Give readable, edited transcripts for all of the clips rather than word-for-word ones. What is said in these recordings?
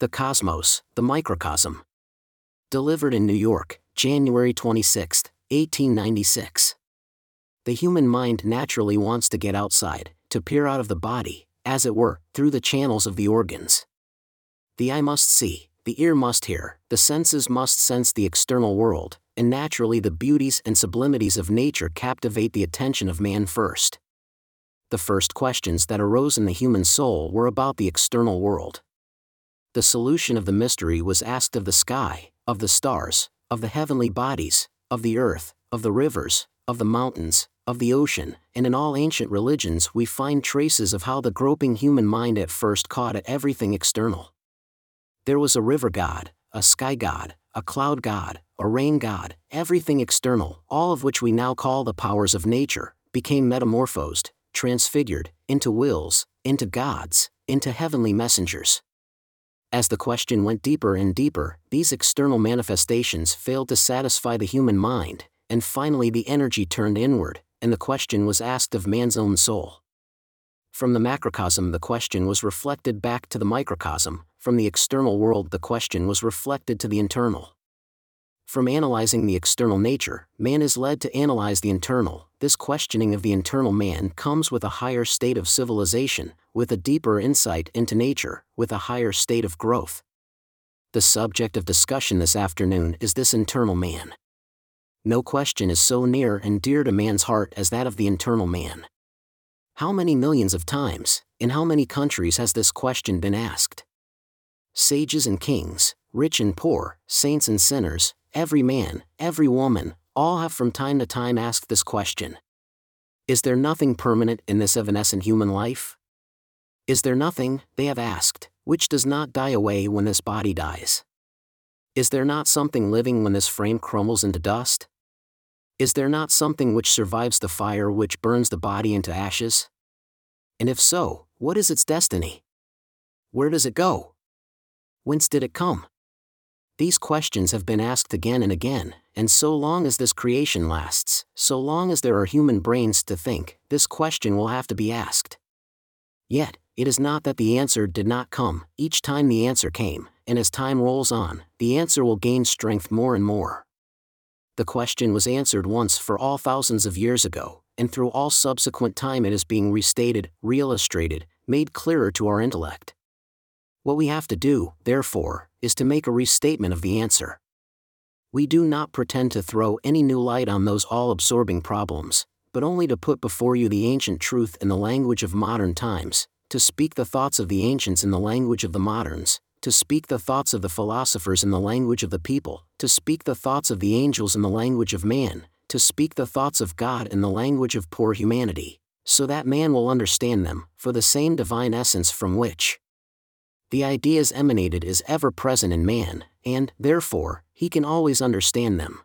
The Cosmos, the Microcosm. Delivered in New York, January 26, 1896. The human mind naturally wants to get outside, to peer out of the body, as it were, through the channels of the organs. The eye must see, the ear must hear, the senses must sense the external world, and naturally the beauties and sublimities of nature captivate the attention of man first. The first questions that arose in the human soul were about the external world. The solution of the mystery was asked of the sky, of the stars, of the heavenly bodies, of the earth, of the rivers, of the mountains, of the ocean, and in all ancient religions we find traces of how the groping human mind at first caught at everything external. There was a river god, a sky god, a cloud god, a rain god, everything external, all of which we now call the powers of nature, became metamorphosed, transfigured, into wills, into gods, into heavenly messengers. As the question went deeper and deeper, these external manifestations failed to satisfy the human mind, and finally the energy turned inward, and the question was asked of man's own soul. From the macrocosm the question was reflected back to the microcosm, from the external world the question was reflected to the internal. From analyzing the external nature, man is led to analyze the internal. This questioning of the internal man comes with a higher state of civilization, with a deeper insight into nature, with a higher state of growth. The subject of discussion this afternoon is this internal man. No question is so near and dear to man's heart as that of the internal man. How many millions of times, in how many countries has this question been asked? Sages and kings, rich and poor, saints and sinners, every man, every woman, all have from time to time asked this question. Is there nothing permanent in this evanescent human life? Is there nothing, they have asked, which does not die away when this body dies? Is there not something living when this frame crumbles into dust? Is there not something which survives the fire which burns the body into ashes? And if so, what is its destiny? Where does it go? Whence did it come? These questions have been asked again and again, and so long as this creation lasts, so long as there are human brains to think, this question will have to be asked. Yet, it is not that the answer did not come. Each time the answer came, and as time rolls on, the answer will gain strength more and more. The question was answered once for all thousands of years ago, and through all subsequent time it is being restated, reillustrated, made clearer to our intellect. What we have to do, therefore, is to make a restatement of the answer. We do not pretend to throw any new light on those all-absorbing problems, but only to put before you the ancient truth in the language of modern times, to speak the thoughts of the ancients in the language of the moderns, to speak the thoughts of the philosophers in the language of the people, to speak the thoughts of the angels in the language of man, to speak the thoughts of God in the language of poor humanity, so that man will understand them, for the same divine essence from which the ideas emanated is ever present in man, and, therefore, he can always understand them.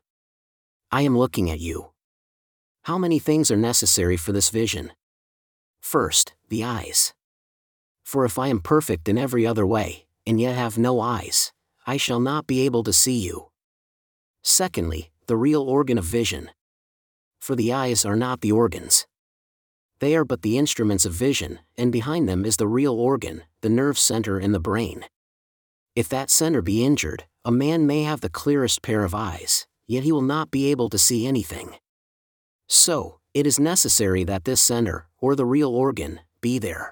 I am looking at you. How many things are necessary for this vision? First, the eyes. For if I am perfect in every other way, and yet have no eyes, I shall not be able to see you. Secondly, the real organ of vision. For the eyes are not the organs. They are but the instruments of vision, and behind them is the real organ, the nerve center in the brain. If that center be injured, a man may have the clearest pair of eyes, yet he will not be able to see anything. So, it is necessary that this center, or the real organ, be there.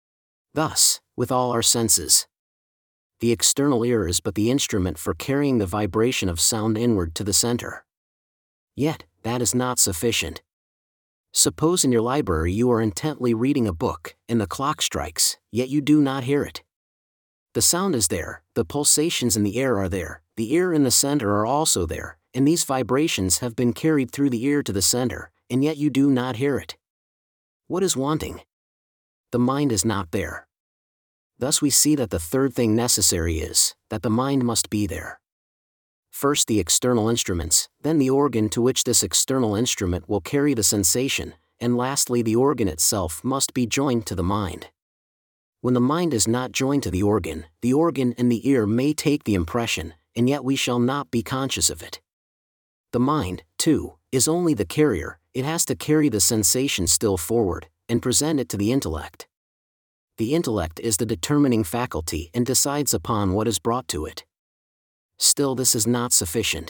Thus, with all our senses, the external ear is but the instrument for carrying the vibration of sound inward to the center. Yet, that is not sufficient. Suppose in your library you are intently reading a book, and the clock strikes, yet you do not hear it. The sound is there, the pulsations in the air are there, the ear and the center are also there, and these vibrations have been carried through the ear to the center, and yet you do not hear it. What is wanting? The mind is not there. Thus we see that the third thing necessary is, that the mind must be there. First the external instruments, then the organ to which this external instrument will carry the sensation, and lastly the organ itself must be joined to the mind. When the mind is not joined to the organ and the ear may take the impression, and yet we shall not be conscious of it. The mind, too, is only the carrier, it has to carry the sensation still forward, and present it to the intellect. The intellect is the determining faculty and decides upon what is brought to it. Still, this is not sufficient.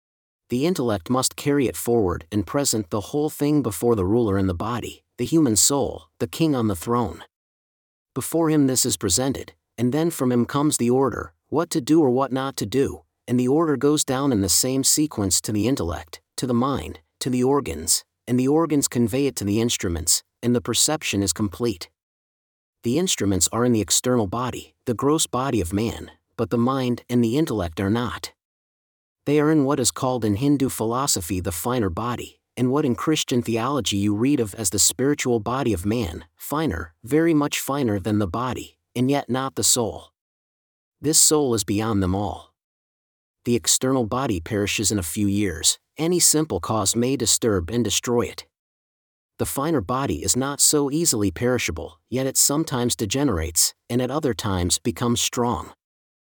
The intellect must carry it forward and present the whole thing before the ruler in the body, the human soul, the king on the throne. Before him this is presented, and then from him comes the order, what to do or what not to do, and the order goes down in the same sequence to the intellect, to the mind, to the organs, and the organs convey it to the instruments, and the perception is complete. The instruments are in the external body, the gross body of man, but the mind and the intellect are not. They are in what is called in Hindu philosophy the finer body, and what in Christian theology you read of as the spiritual body of man, finer, very much finer than the body, and yet not the soul. This soul is beyond them all. The external body perishes in a few years, any simple cause may disturb and destroy it. The finer body is not so easily perishable, yet it sometimes degenerates, and at other times becomes strong.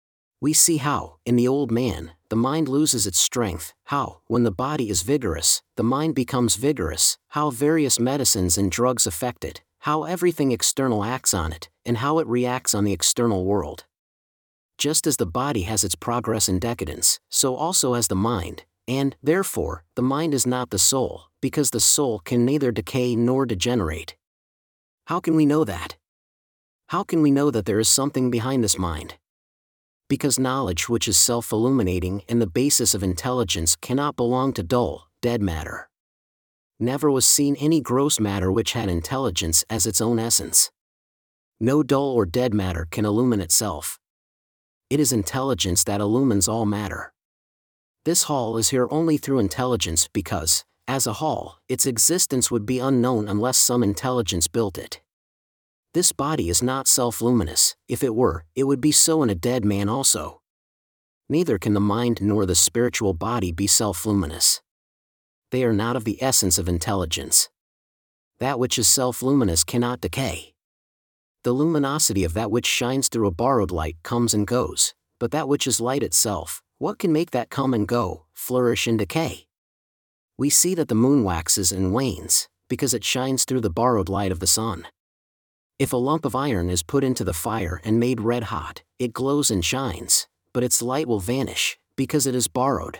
We see how, in the old man, the mind loses its strength, how, when the body is vigorous, the mind becomes vigorous, how various medicines and drugs affect it, how everything external acts on it, and how it reacts on the external world. Just as the body has its progress and decadence, so also has the mind, and, therefore, the mind is not the soul, because the soul can neither decay nor degenerate. How can we know that? How can we know that there is something behind this mind? Because knowledge which is self-illuminating and the basis of intelligence cannot belong to dull, dead matter. Never was seen any gross matter which had intelligence as its own essence. No dull or dead matter can illumine itself. It is intelligence that illumines all matter. This hall is here only through intelligence because, as a hall, its existence would be unknown unless some intelligence built it. This body is not self-luminous. If it were, it would be so in a dead man also. Neither can the mind nor the spiritual body be self-luminous. They are not of the essence of intelligence. That which is self-luminous cannot decay. The luminosity of that which shines through a borrowed light comes and goes, but that which is light itself, what can make that come and go, flourish and decay? We see that the moon waxes and wanes, because it shines through the borrowed light of the sun. If a lump of iron is put into the fire and made red hot, it glows and shines, but its light will vanish, because it is borrowed.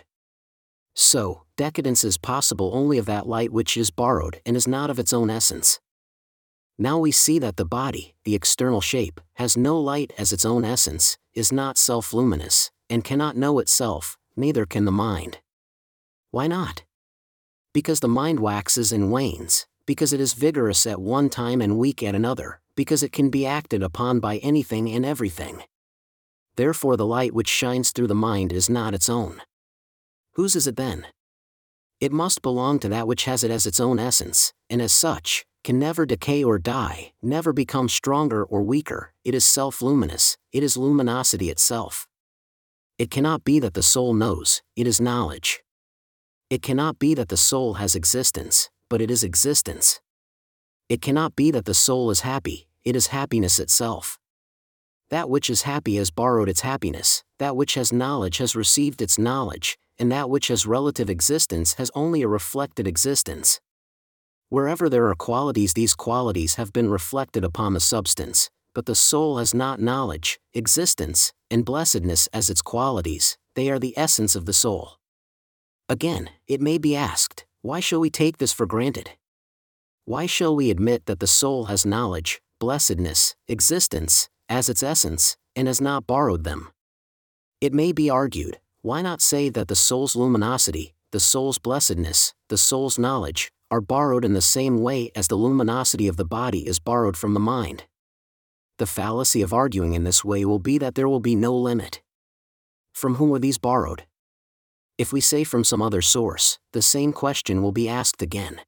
So, decadence is possible only of that light which is borrowed and is not of its own essence. Now we see that the body, the external shape, has no light as its own essence, is not self-luminous, and cannot know itself, neither can the mind. Why not? Because the mind waxes and wanes, because it is vigorous at one time and weak at another, because it can be acted upon by anything and everything. Therefore the light which shines through the mind is not its own. Whose is it then? It must belong to that which has it as its own essence, and as such, can never decay or die, never become stronger or weaker. It is self-luminous, it is luminosity itself. It cannot be that the soul knows, it is knowledge. It cannot be that the soul has existence, but it is existence. It cannot be that the soul is happy, it is happiness itself. That which is happy has borrowed its happiness, that which has knowledge has received its knowledge, and that which has relative existence has only a reflected existence. Wherever there are qualities, these qualities have been reflected upon the substance, but the soul has not knowledge, existence, and blessedness as its qualities, they are the essence of the soul. Again, it may be asked, why shall we take this for granted? Why shall we admit that the soul has knowledge, blessedness, existence, as its essence, and has not borrowed them? It may be argued, why not say that the soul's luminosity, the soul's blessedness, the soul's knowledge, are borrowed in the same way as the luminosity of the body is borrowed from the mind? The fallacy of arguing in this way will be that there will be no limit. From whom are these borrowed? If we say from some other source, the same question will be asked again.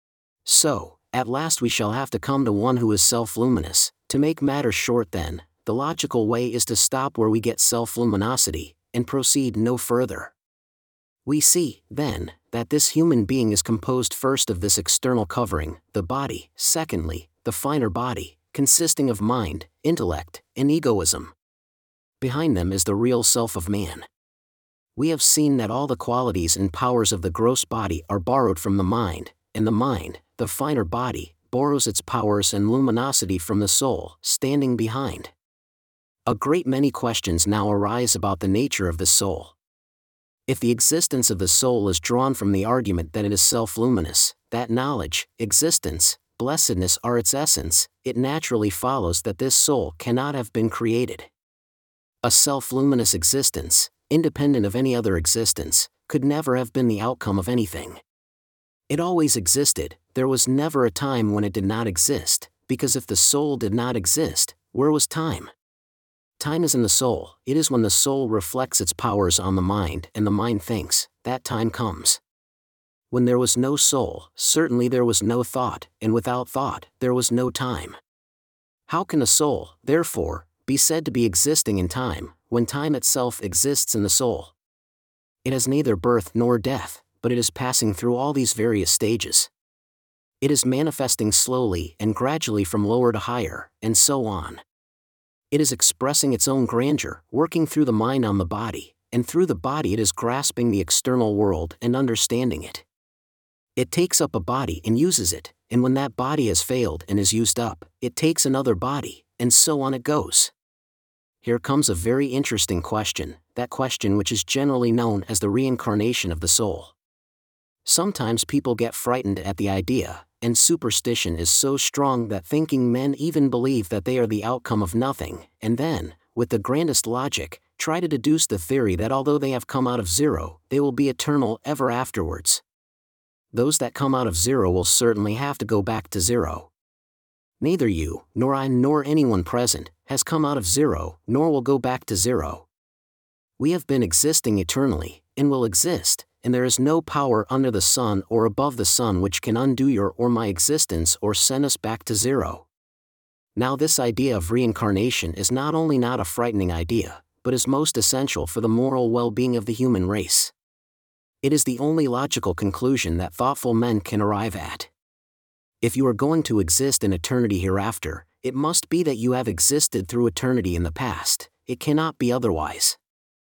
So, at last we shall have to come to one who is self-luminous. To make matters short then, the logical way is to stop where we get self-luminosity, and proceed no further. We see, then, that this human being is composed first of this external covering, the body, secondly, the finer body, consisting of mind, intellect, and egoism. Behind them is the real self of man. We have seen that all the qualities and powers of the gross body are borrowed from the mind, and the mind, the finer body, borrows its powers and luminosity from the soul, standing behind. A great many questions now arise about the nature of the soul. If the existence of the soul is drawn from the argument that it is self-luminous, that knowledge, existence, blessedness are its essence, it naturally follows that this soul cannot have been created. A self-luminous existence, independent of any other existence, could never have been the outcome of anything. It always existed, there was never a time when it did not exist, because if the soul did not exist, where was time? Time is in the soul. It is when the soul reflects its powers on the mind and the mind thinks, that time comes. When there was no soul, certainly there was no thought, and without thought, there was no time. How can a soul, therefore, be said to be existing in time, when time itself exists in the soul? It has neither birth nor death, but it is passing through all these various stages. It is manifesting slowly and gradually from lower to higher, and so on. It is expressing its own grandeur, working through the mind on the body, and through the body it is grasping the external world and understanding it. It takes up a body and uses it, and when that body has failed and is used up, it takes another body, and so on it goes. Here comes a very interesting question, that question which is generally known as the reincarnation of the soul. Sometimes people get frightened at the idea, and superstition is so strong that thinking men even believe that they are the outcome of nothing, and then, with the grandest logic, try to deduce the theory that although they have come out of zero, they will be eternal ever afterwards. Those that come out of zero will certainly have to go back to zero. Neither you, nor I, nor anyone present, has come out of zero, nor will go back to zero. We have been existing eternally, and will exist, and there is no power under the sun or above the sun which can undo your or my existence or send us back to zero. Now this idea of reincarnation is not only not a frightening idea, but is most essential for the moral well-being of the human race. It is the only logical conclusion that thoughtful men can arrive at. If you are going to exist in eternity hereafter, it must be that you have existed through eternity in the past. It cannot be otherwise.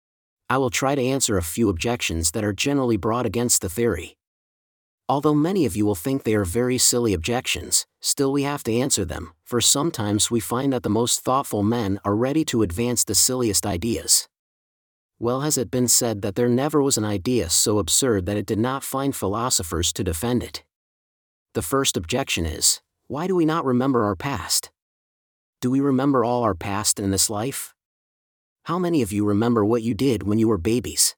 I will try to answer a few objections that are generally brought against the theory. Although many of you will think they are very silly objections, still we have to answer them, for sometimes we find that the most thoughtful men are ready to advance the silliest ideas. Well has it been said that there never was an idea so absurd that it did not find philosophers to defend it. The first objection is, why do we not remember our past? Do we remember all our past in this life? How many of you remember what you did when you were babies?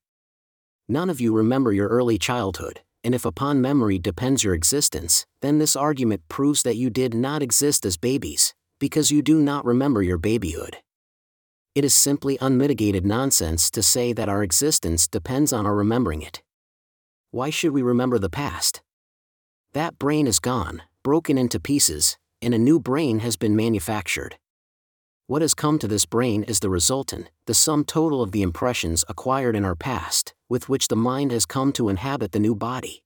None of you remember your early childhood, and if upon memory depends your existence, then this argument proves that you did not exist as babies, because you do not remember your babyhood. It is simply unmitigated nonsense to say that our existence depends on our remembering it. Why should we remember the past? That brain is gone, broken into pieces, and a new brain has been manufactured. What has come to this brain is the resultant, the sum total of the impressions acquired in our past, with which the mind has come to inhabit the new body.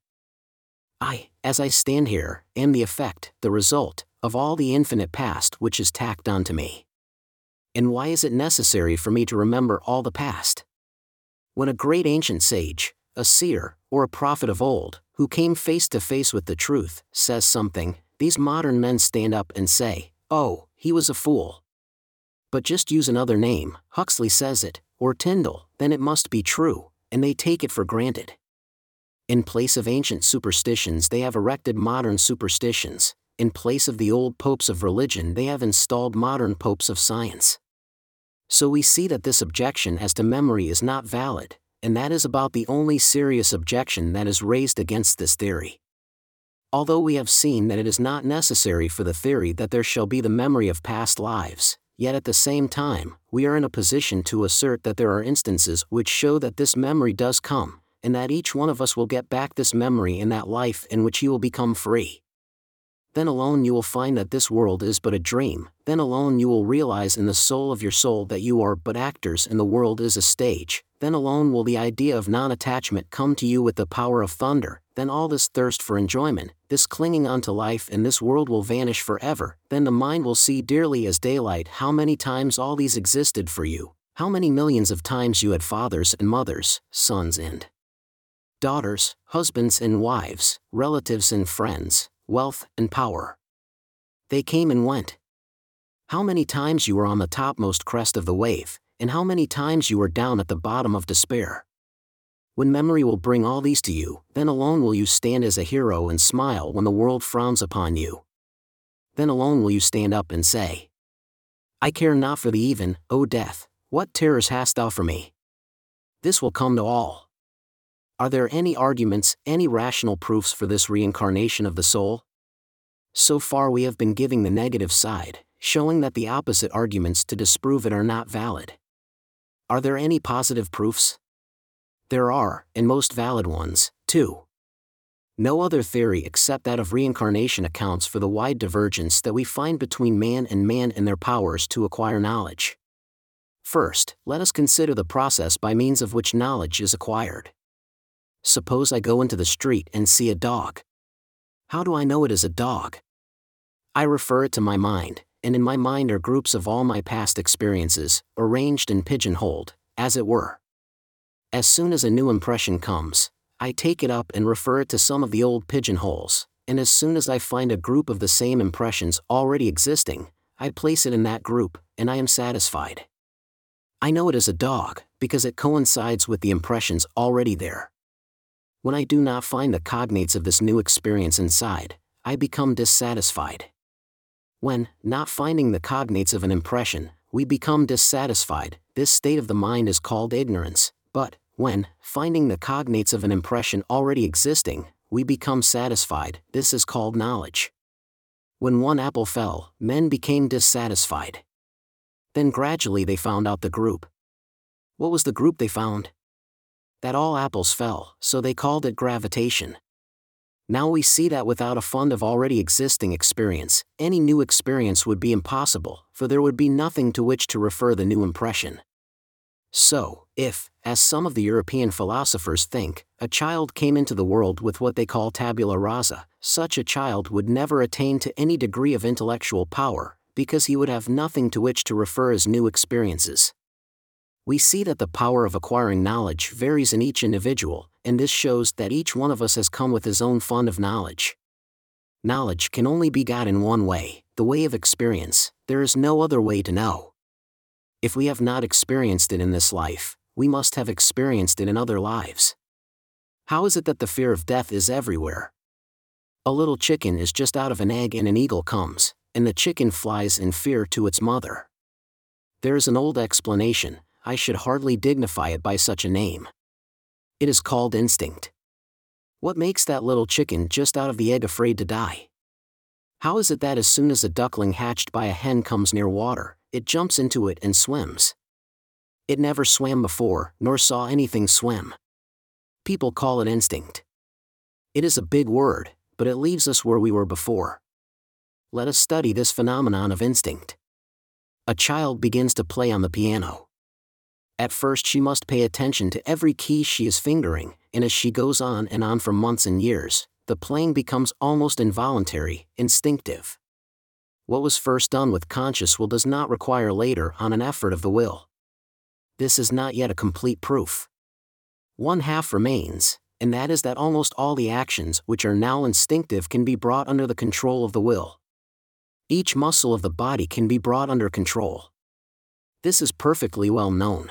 I, as I stand here, am the effect, the result, of all the infinite past which is tacked onto me. And why is it necessary for me to remember all the past? When a great ancient sage, a seer, or a prophet of old, who came face to face with the truth, says something, these modern men stand up and say, "Oh, he was a fool." But just use another name, Huxley says it, or Tyndall, then it must be true, and they take it for granted. In place of ancient superstitions they have erected modern superstitions, in place of the old popes of religion they have installed modern popes of science. So we see that this objection as to memory is not valid, and that is about the only serious objection that is raised against this theory. Although we have seen that it is not necessary for the theory that there shall be the memory of past lives, yet at the same time, we are in a position to assert that there are instances which show that this memory does come, and that each one of us will get back this memory in that life in which he will become free. Then alone you will find that this world is but a dream, then alone you will realize in the soul of your soul that you are but actors and the world is a stage, then alone will the idea of non-attachment come to you with the power of thunder, then all this thirst for enjoyment, this clinging on to life in this world will vanish forever, then the mind will see dearly as daylight how many times all these existed for you, how many millions of times you had fathers and mothers, sons and daughters, husbands and wives, relatives and friends, wealth and power. They came and went. How many times you were on the topmost crest of the wave, and how many times you were down at the bottom of despair. When memory will bring all these to you, then alone will you stand as a hero and smile when the world frowns upon you. Then alone will you stand up and say, I care not for the even, O death, what terrors hast thou for me? This will come to all. Are there any arguments, any rational proofs for this reincarnation of the soul? So far we have been giving the negative side, showing that the opposite arguments to disprove it are not valid. Are there any positive proofs? There are, and most valid ones, too. No other theory except that of reincarnation accounts for the wide divergence that we find between man and their powers to acquire knowledge. First, let us consider the process by means of which knowledge is acquired. Suppose I go into the street and see a dog. How do I know it is a dog? I refer it to my mind, and in my mind are groups of all my past experiences, arranged and pigeonholed, as it were. As soon as a new impression comes, I take it up and refer it to some of the old pigeonholes, and as soon as I find a group of the same impressions already existing, I place it in that group, and I am satisfied. I know it is a dog, because it coincides with the impressions already there. When I do not find the cognates of this new experience inside, I become dissatisfied. When, not finding the cognates of an impression, we become dissatisfied, this state of the mind is called ignorance, but, when, finding the cognates of an impression already existing, we become satisfied, this is called knowledge. When one apple fell, men became dissatisfied. Then gradually they found out the group. What was the group they found? That all apples fell, so they called it gravitation. Now we see that without a fund of already existing experience, any new experience would be impossible, for there would be nothing to which to refer the new impression. So, if, as some of the European philosophers think, a child came into the world with what they call tabula rasa, such a child would never attain to any degree of intellectual power, because he would have nothing to which to refer his new experiences. We see that the power of acquiring knowledge varies in each individual, and this shows that each one of us has come with his own fund of knowledge. Knowledge can only be got in one way, the way of experience. There is no other way to know. If we have not experienced it in this life, we must have experienced it in other lives. How is it that the fear of death is everywhere? A little chicken is just out of an egg and an eagle comes, and the chicken flies in fear to its mother. There is an old explanation, I should hardly dignify it by such a name. It is called instinct. What makes that little chicken just out of the egg afraid to die? How is it that as soon as a duckling hatched by a hen comes near water, it jumps into it and swims? It never swam before, nor saw anything swim. People call it instinct. It is a big word, but it leaves us where we were before. Let us study this phenomenon of instinct. A child begins to play on the piano. At first she must pay attention to every key she is fingering, and as she goes on and on for months and years, the playing becomes almost involuntary, instinctive. What was first done with conscious will does not require later on an effort of the will. This is not yet a complete proof. One half remains, and that is that almost all the actions which are now instinctive can be brought under the control of the will. Each muscle of the body can be brought under control. This is perfectly well known.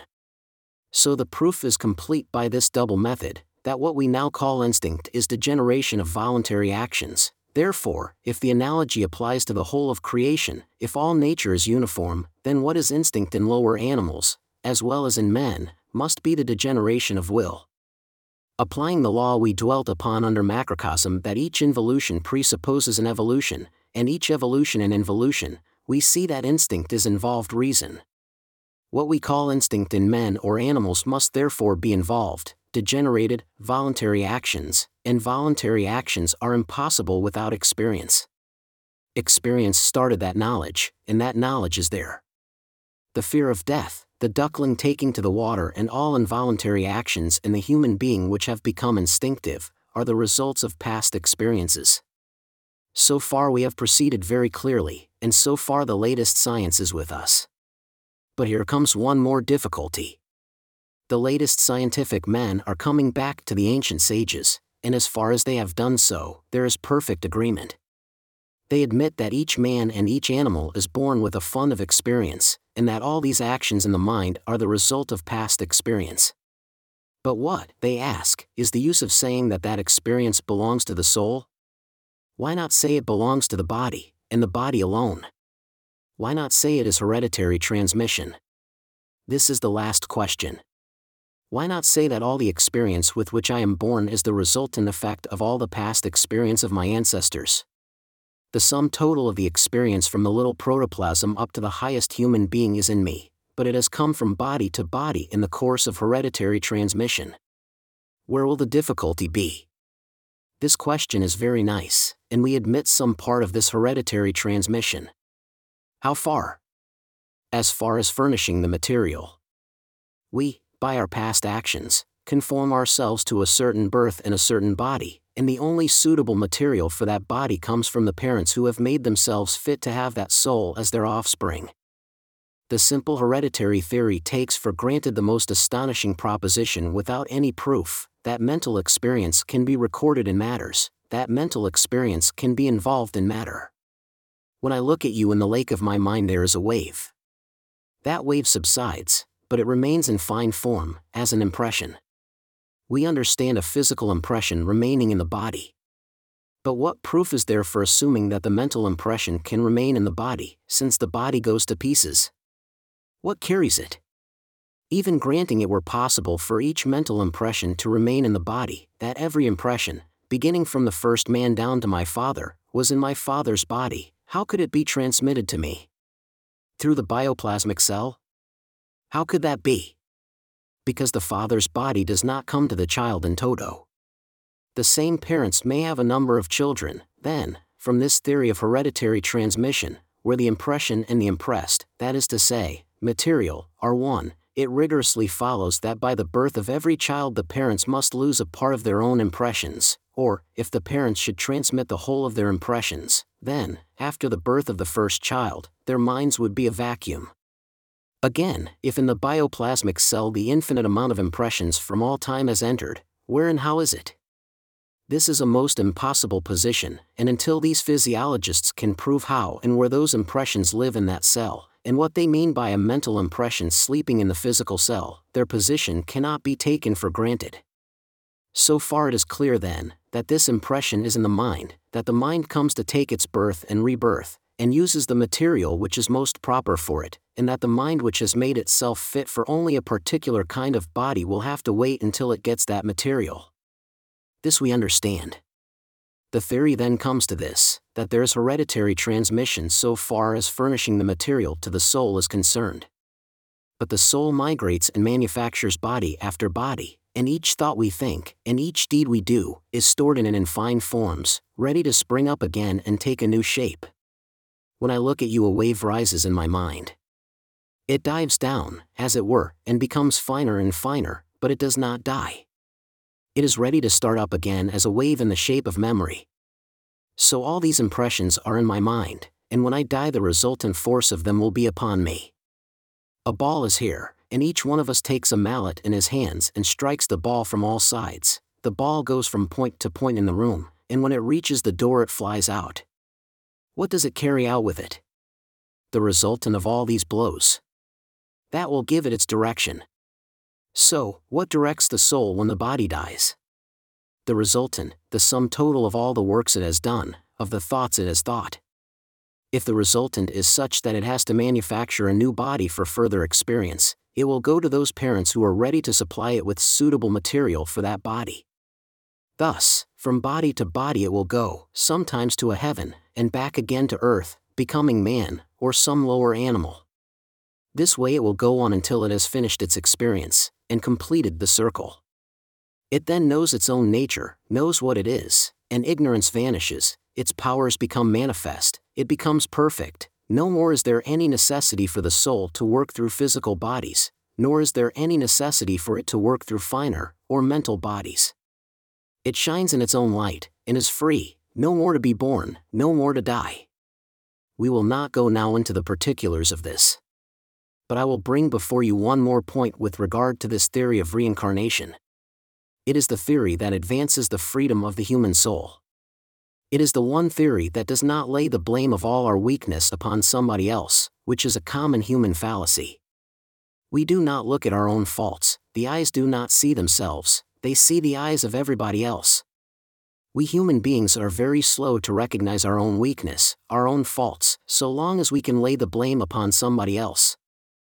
So the proof is complete by this double method, that what we now call instinct is degeneration of voluntary actions. Therefore, if the analogy applies to the whole of creation, if all nature is uniform, then what is instinct in lower animals, as well as in men, must be the degeneration of will. Applying the law we dwelt upon under macrocosm that each involution presupposes an evolution, and each evolution an involution, we see that instinct is involved reason. What we call instinct in men or animals must therefore be involved, degenerated, voluntary actions, and voluntary actions are impossible without experience. Experience started that knowledge, and that knowledge is there. The fear of death, the duckling taking to the water, and all involuntary actions in the human being which have become instinctive, are the results of past experiences. So far we have proceeded very clearly, and so far the latest science is with us. But here comes one more difficulty. The latest scientific men are coming back to the ancient sages, and as far as they have done so, there is perfect agreement. They admit that each man and each animal is born with a fund of experience, and that all these actions in the mind are the result of past experience. But what, they ask, is the use of saying that that experience belongs to the soul? Why not say it belongs to the body, and the body alone? Why not say it is hereditary transmission? This is the last question. Why not say that all the experience with which I am born is the resultant effect of all the past experience of my ancestors? The sum total of the experience from the little protoplasm up to the highest human being is in me, but it has come from body to body in the course of hereditary transmission. Where will the difficulty be? This question is very nice, and we admit some part of this hereditary transmission. How far? As far as furnishing the material. We, by our past actions, conform ourselves to a certain birth in a certain body, and the only suitable material for that body comes from the parents who have made themselves fit to have that soul as their offspring. The simple hereditary theory takes for granted the most astonishing proposition without any proof, that mental experience can be recorded in matters, that mental experience can be involved in matter. When I look at you in the lake of my mind, there is a wave. That wave subsides, but it remains in fine form, as an impression. We understand a physical impression remaining in the body. But what proof is there for assuming that the mental impression can remain in the body, since the body goes to pieces? What carries it? Even granting it were possible for each mental impression to remain in the body, that every impression, beginning from the first man down to my father, was in my father's body, how could it be transmitted to me? Through the bioplasmic cell? How could that be? Because the father's body does not come to the child in toto. The same parents may have a number of children, then, from this theory of hereditary transmission, where the impression and the impressed, that is to say, material, are one, it rigorously follows that by the birth of every child the parents must lose a part of their own impressions, or, if the parents should transmit the whole of their impressions, then, after the birth of the first child, their minds would be a vacuum. Again, if in the bioplasmic cell the infinite amount of impressions from all time has entered, where and how is it? This is a most impossible position, and until these physiologists can prove how and where those impressions live in that cell, and what they mean by a mental impression sleeping in the physical cell, their position cannot be taken for granted. So far it is clear then, that this impression is in the mind, that the mind comes to take its birth and rebirth, and uses the material which is most proper for it, and that the mind which has made itself fit for only a particular kind of body will have to wait until it gets that material. This we understand. The theory then comes to this, that there is hereditary transmission so far as furnishing the material to the soul is concerned. But the soul migrates and manufactures body after body, and each thought we think, and each deed we do, is stored in it in fine forms, ready to spring up again and take a new shape. When I look at you, a wave rises in my mind. It dives down, as it were, and becomes finer and finer, but it does not die. It is ready to start up again as a wave in the shape of memory. So all these impressions are in my mind, and when I die the resultant force of them will be upon me. A ball is here, and each one of us takes a mallet in his hands and strikes the ball from all sides. The ball goes from point to point in the room, and when it reaches the door it flies out. What does it carry out with it? The resultant of all these blows. That will give it its direction. So, what directs the soul when the body dies? The resultant, the sum total of all the works it has done, of the thoughts it has thought. If the resultant is such that it has to manufacture a new body for further experience, it will go to those parents who are ready to supply it with suitable material for that body. Thus, from body to body it will go, sometimes to a heaven, and back again to earth, becoming man, or some lower animal. This way it will go on until it has finished its experience, and completed the circle. It then knows its own nature, knows what it is, and ignorance vanishes, its powers become manifest, it becomes perfect. No more is there any necessity for the soul to work through physical bodies, nor is there any necessity for it to work through finer, or mental bodies. It shines in its own light, and is free, no more to be born, no more to die. We will not go now into the particulars of this. But I will bring before you one more point with regard to this theory of reincarnation. It is the theory that advances the freedom of the human soul. It is the one theory that does not lay the blame of all our weakness upon somebody else, which is a common human fallacy. We do not look at our own faults, the eyes do not see themselves, they see the eyes of everybody else. We human beings are very slow to recognize our own weakness, our own faults, so long as we can lay the blame upon somebody else.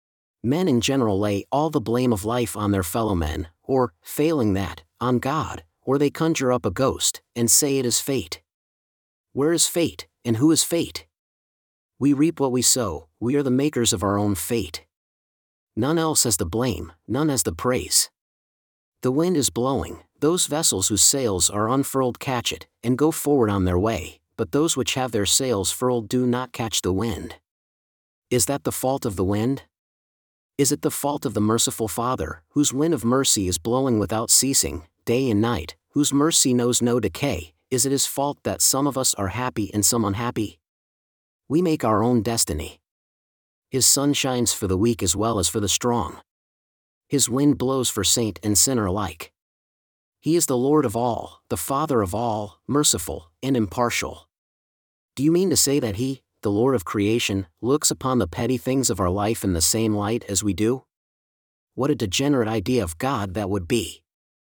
Men in general lay all the blame of life on their fellow men, or, failing that, on God, or they conjure up a ghost, and say it is fate. Where is fate, and who is fate? We reap what we sow, we are the makers of our own fate. None else has the blame, none has the praise. The wind is blowing, those vessels whose sails are unfurled catch it, and go forward on their way, but those which have their sails furled do not catch the wind. Is that the fault of the wind? Is it the fault of the merciful Father, whose wind of mercy is blowing without ceasing, day and night, whose mercy knows no decay? Is it his fault that some of us are happy and some unhappy? We make our own destiny. His sun shines for the weak as well as for the strong. His wind blows for saint and sinner alike. He is the Lord of all, the Father of all, merciful and impartial. Do you mean to say that he, the Lord of creation, looks upon the petty things of our life in the same light as we do? What a degenerate idea of God that would be.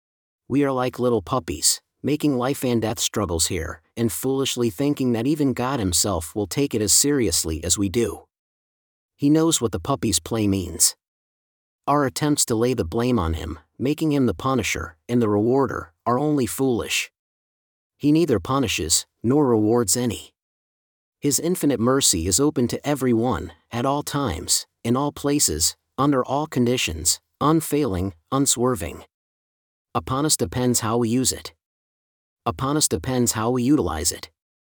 We are like little puppies, making life and death struggles here, and foolishly thinking that even God himself will take it as seriously as we do. He knows what the puppy's play means. Our attempts to lay the blame on him, making him the punisher and the rewarder, are only foolish. He neither punishes, nor rewards any. His infinite mercy is open to every one, at all times, in all places, under all conditions, unfailing, unswerving. Upon us depends how we use it. Upon us depends how we utilize it.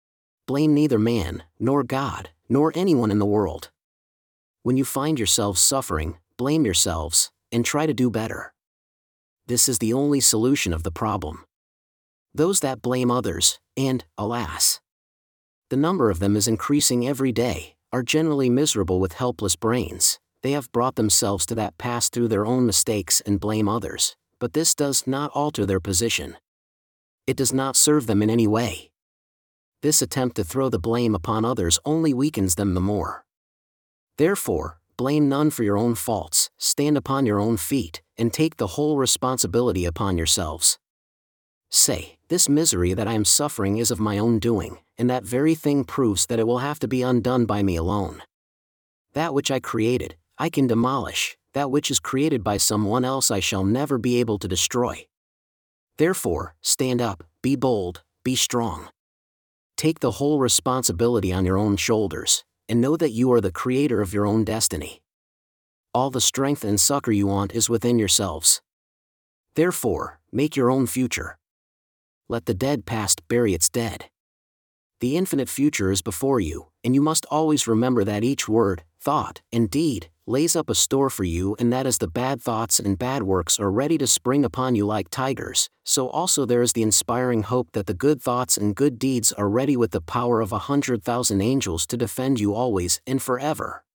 Blame neither man, nor God, nor anyone in the world. When you find yourselves suffering, blame yourselves, and try to do better. This is the only solution of the problem. Those that blame others, and, alas, the number of them is increasing every day, are generally miserable with helpless brains. They have brought themselves to that pass through their own mistakes and blame others, but this does not alter their position. It does not serve them in any way. This attempt to throw the blame upon others only weakens them the more. Therefore, blame none for your own faults, stand upon your own feet, and take the whole responsibility upon yourselves. Say, this misery that I am suffering is of my own doing, and that very thing proves that it will have to be undone by me alone. That which I created, I can demolish, that which is created by someone else I shall never be able to destroy. Therefore, stand up, be bold, be strong. Take the whole responsibility on your own shoulders, and know that you are the creator of your own destiny. All the strength and succor you want is within yourselves. Therefore, make your own future. Let the dead past bury its dead. The infinite future is before you, and you must always remember that each word, thought, and deed lays up a store for you, and that as the bad thoughts and bad works are ready to spring upon you like tigers, so also there is the inspiring hope that the good thoughts and good deeds are ready with the power of 100,000 angels to defend you always and forever.